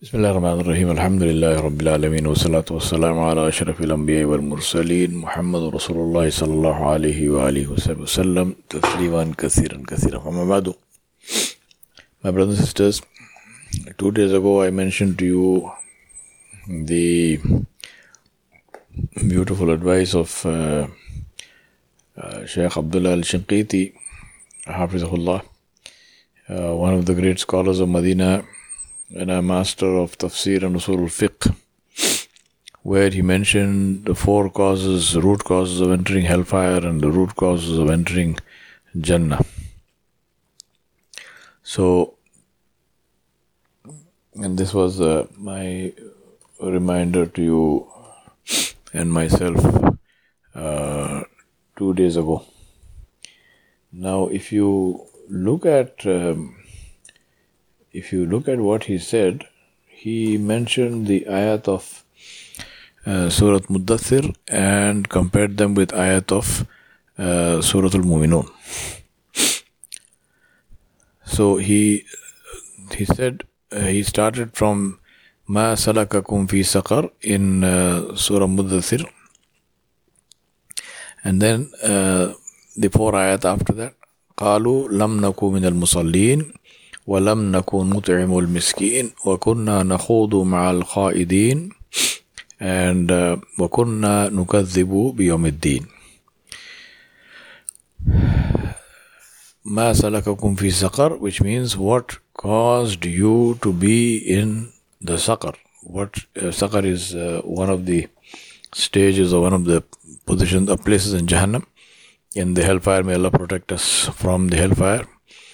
بسم الله الرحمن الرحيم الحمد لله رب العالمين والصلاة والسلام على أشرف الأنبياء والمرسلين محمد رسول الله صلى الله عليه وآله وسلم تسليما كثيرا أما بعد. My brothers and sisters, 2 days ago I mentioned to you the beautiful advice of Shaykh Abdullah al-Shinqiti Hafizahullah, one of the great scholars of Medina and a master of tafsir and usul al-fiqh, where he mentioned the 4 root causes of entering hellfire and the root causes of entering Jannah. So, and this was my reminder to you and myself 2 days ago. Now, if you look at what he said, he mentioned the ayat of Surah Muddathir and compared them with ayat of Surah Al-Mu'minun. So he said, he started from Ma salakakum fi saqar in Surah Muddathir, and then the 4 ayat after that, قالوا لم نكن من المصلين وَلَمْ نَكُنْ نُطْعِمُ الْمِسْكِينَ وَكُنَّا نَخُوضُ مَعَ الْخَائِضِينَ and وَكُنَّا نُكَذِّبُ بِيَوْمِ الدِّينِ. مَا سَلَكَكُمْ فِي سَقَرٍ, which means what caused you to be in the saqar. Saqar is one of the stages or one of the positions or places in Jahannam, in the hellfire. May Allah protect us from the hellfire.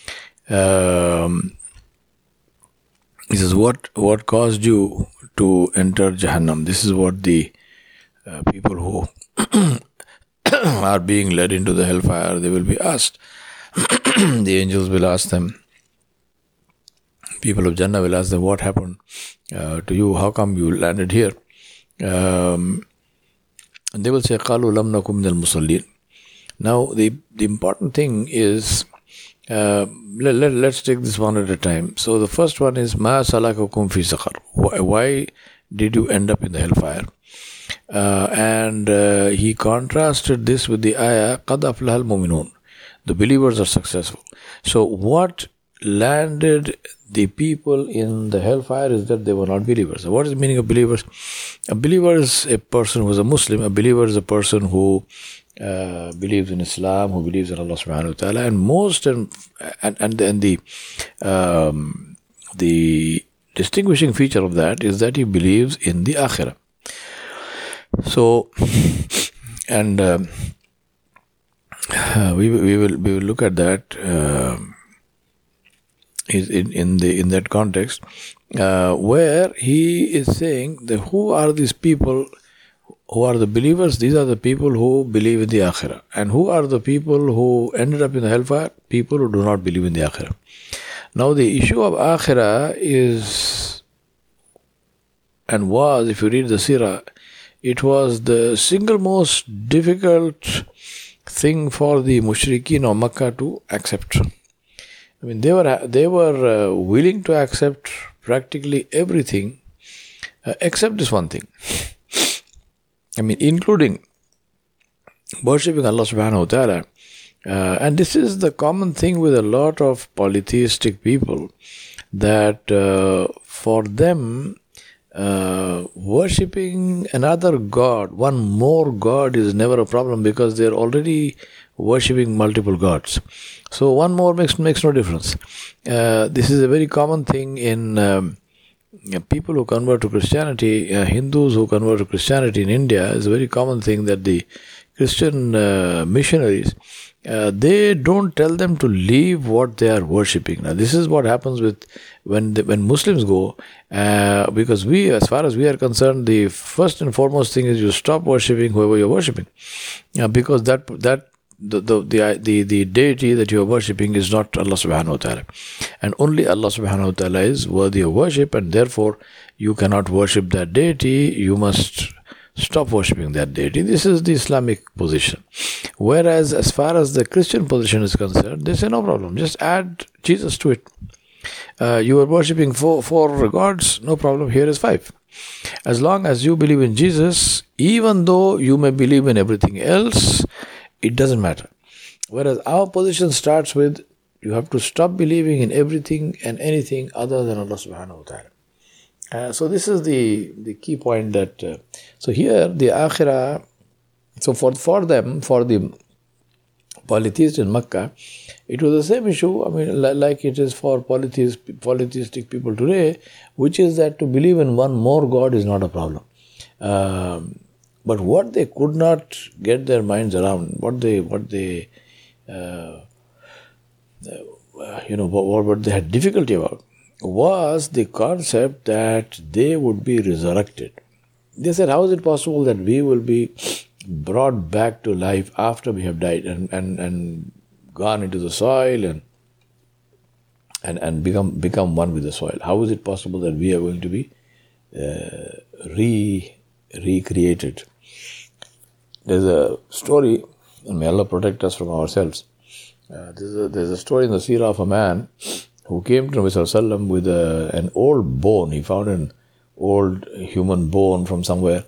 He says, what caused you to enter Jahannam? This is what the people who are being led into the hellfire, they will be asked. The angels will ask them, people of Jannah will ask them, what happened to you? How come you landed here? And they will say, قَالُوا لَمْ نَكُمْ مِنَ الْمُصَلِّينَ. Now, the important thing is, let's take this one at a time. So the first one is Ma salakakum fi saqar. Why did you end up in the hellfire? And he contrasted this with the ayah Qad aflaha al-mu'minun. The believers are successful. So what landed the people in the hellfire is that they were not believers. So what is the meaning of believers? A believer is a person who is a Muslim. A believer is a person who believes in Islam, who believes in Allah subhanahu wa ta'ala, and the distinguishing feature of that is that he believes in the akhirah. So, and we will look at that in that context, where he is saying that who are these people who are the believers? These are the people who believe in the akhirah. And who are the people who ended up in the hellfire? People who do not believe in the akhirah. Now the issue of akhirah is, and was, if you read the seerah, it was the single most difficult thing for the mushrikeen of Makkah to accept. I mean, they were willing to accept practically everything except this one thing. I mean, including worshipping Allah subhanahu wa ta'ala. And this is the common thing with a lot of polytheistic people, that for them, worshipping another God, one more God, is never a problem because they're already worshipping multiple gods. So one more makes no difference. This is a very common thing in people who convert to Christianity. Hindus who convert to Christianity in India is a very common thing, that the Christian missionaries, they don't tell them to leave what they are worshipping. Now, this is what happens with when Muslims go, because we, as far as we are concerned, the first and foremost thing is you stop worshipping whoever you're worshipping, because the deity that you are worshipping is not Allah subhanahu wa ta'ala, and only Allah subhanahu wa ta'ala is worthy of worship, and therefore you cannot worship that deity. You must stop worshipping that deity. This is the Islamic position. Whereas as far as the Christian position is concerned, they say no problem, just add Jesus to it. You were worshipping four gods, no problem, here is 5. As long as you believe in Jesus, even though you may believe in everything else, it doesn't matter. Whereas our position starts with, you have to stop believing in everything and anything other than Allah subhanahu wa ta'ala. So this is the key point that, so here the akhirah, so for them, for the polytheists in Makkah, it was the same issue, like it is for polytheistic people today, which is that to believe in one more God is not a problem. But what they could not get their minds around, what they had difficulty about, was the concept that they would be resurrected. They said, how is it possible that we will be brought back to life after we have died and gone into the soil and become one with the soil? How is it possible that we are going to be recreated? There's a story, and may Allah protect us from ourselves. There's a story in the seerah of a man who came to Nabi Sallallahu Alaihi Wasallam with an old bone. He found an old human bone from somewhere.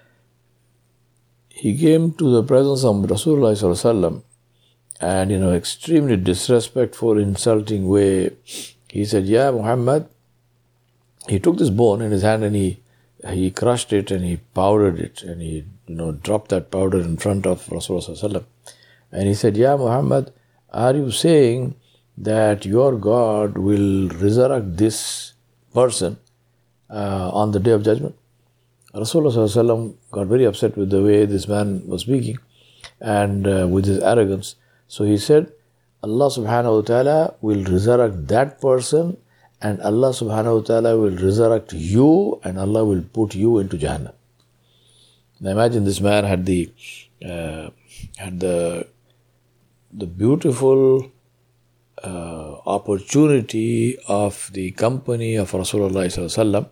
He came to the presence of Rasulullah Sallallahu Alaihi Wasallam, and in an extremely disrespectful, insulting way, he said, "Ya Muhammad." He took this bone in his hand and he crushed it and he powdered it and he dropped that powder in front of Rasulullah Sallallahu Alaihi Wasallam. And he said, "Ya Muhammad, are you saying that your God will resurrect this person on the Day of Judgment?" Rasulullah Sallallahu Alaihi Wasallam got very upset with the way this man was speaking and with his arrogance. So he said, Allah subhanahu wa ta'ala will resurrect that person, and Allah subhanahu wa ta'ala will resurrect you, and Allah will put you into Jahannam. Now imagine this man had the beautiful opportunity of the company of Rasulullah Sallallahu Alaihi Wasallam,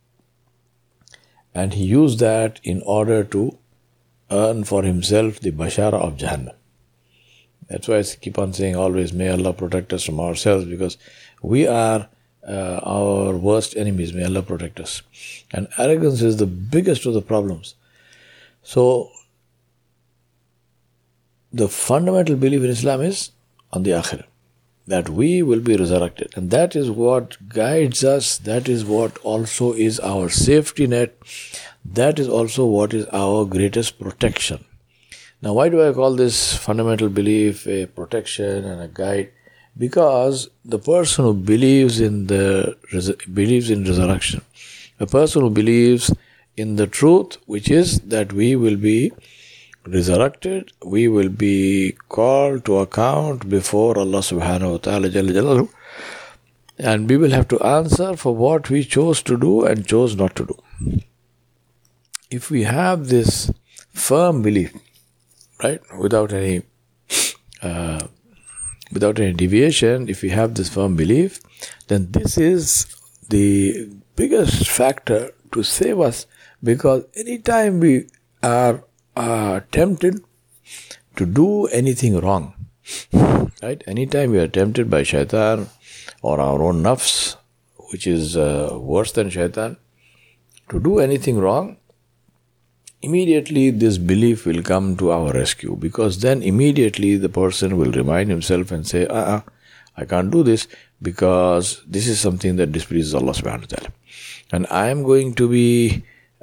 and he used that in order to earn for himself the bashara of Jahannam. That's why I keep on saying always, may Allah protect us from ourselves, because we are our worst enemies. May Allah protect us. And arrogance is the biggest of the problems. So, the fundamental belief in Islam is on the Akhirah, that we will be resurrected. And that is what guides us. That is what also is our safety net. That is also what is our greatest protection. Now, why do I call this fundamental belief a protection and a guide? Because the person who believes in resurrection, a person who believes in the truth, which is that we will be resurrected, we will be called to account before Allah subhanahu wa ta'ala Jalla Jalaluhu, and we will have to answer for what we chose to do and chose not to do. If we have this firm belief, right, without any deviation, if we have this firm belief, then this is the biggest factor to save us, because anytime we are tempted to do anything wrong, right? Anytime we are tempted by shaitan or our own nafs, which is worse than shaitan, to do anything wrong, immediately this belief will come to our rescue, because then immediately the person will remind himself and say, I can't do this because this is something that displeases Allah subhanahu wa ta'ala. And I am going to be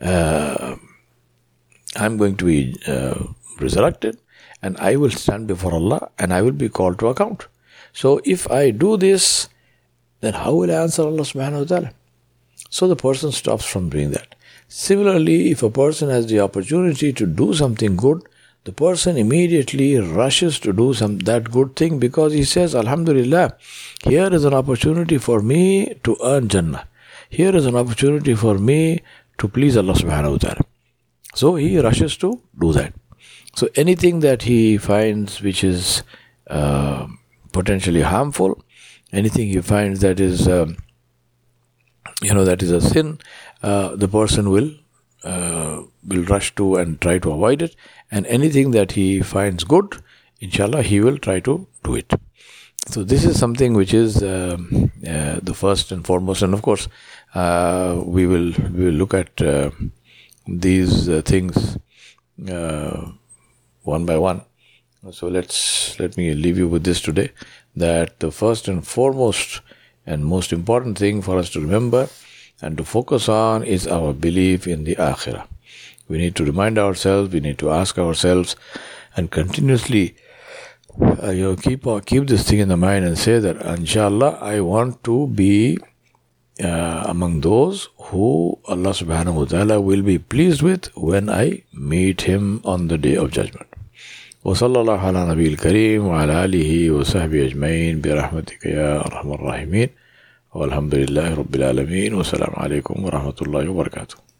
resurrected, and I will stand before Allah and I will be called to account. So if I do this, then how will I answer Allah subhanahu wa ta'ala? So the person stops from doing that. Similarly, if a person has the opportunity to do something good, the person immediately rushes to do that good thing, because he says, Alhamdulillah, here is an opportunity for me to earn Jannah. Here is an opportunity for me to please Allah subhanahu wa ta'ala. So he rushes to do that. So anything that he finds which is potentially harmful, anything he finds that is that is a sin, the person will rush to and try to avoid it. And anything that he finds good, inshallah, he will try to do it. So this is something which is the first and foremost, and of course we will look at these things one by one. So let me leave you with this today, that the first and foremost and most important thing for us to remember and to focus on is our belief in the Akhirah. We need to remind ourselves, we need to ask ourselves, and continuously keep this thing in the mind and say that, inshallah, I want to be among those who Allah subhanahu wa ta'ala will be pleased with when I meet Him on the Day of Judgment. وصلى الله على نبي الكريم وعلى آله وصحبه أجمعين برحمتك يا أرحم الراحمين والحمد لله رب العالمين والسلام عليكم ورحمة الله وبركاته.